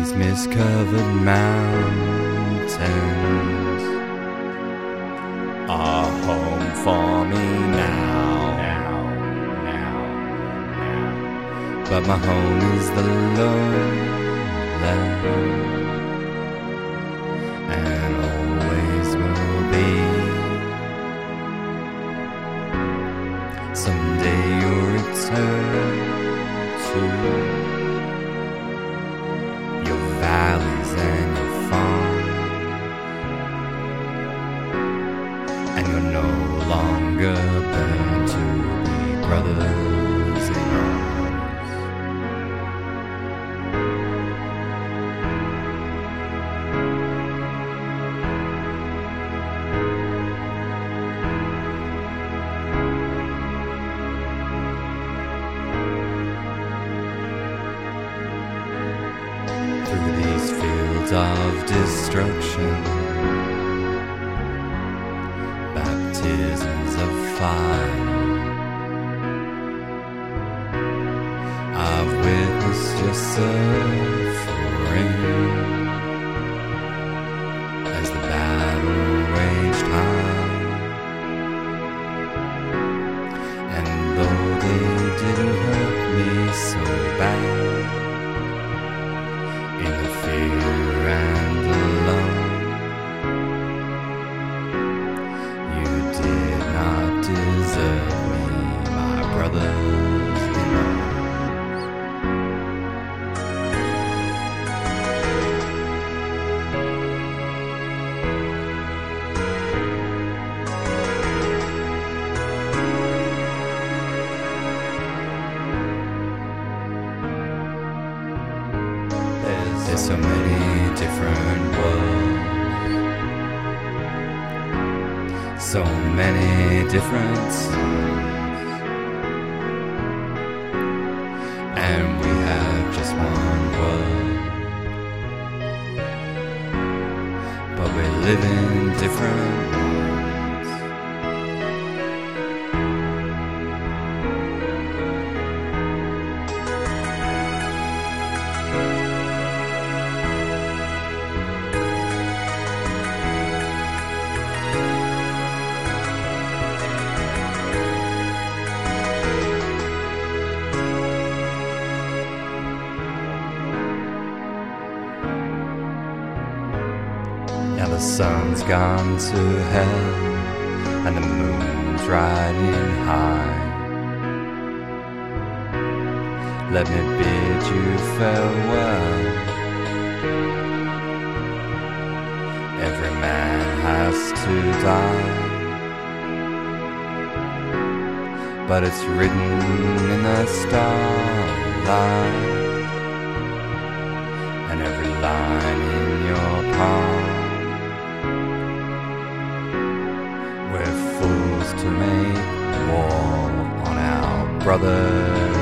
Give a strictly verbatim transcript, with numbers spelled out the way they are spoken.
These mist-covered mountains are home for me now. Now, now, now. But my home is the lowland, and always will be. Someday you'll return to your valleys and your farm, and you're no longer bound to be brothers in arms. Through these fields of destruction, baptisms of fire, I've witnessed your suffering as the battle raged high. And though they didn't hurt me so bad, in the fear and alone, you did not desert me, my brothers in arms. There's so many different worlds, so many different suns, and we have just one world, but we live in different ones. Now the sun's gone to hell, and the moon's riding high. Let me bid you farewell. Every man has to die, but it's written in the starlight, and every line in your palm. We're fools to make war on our brothers.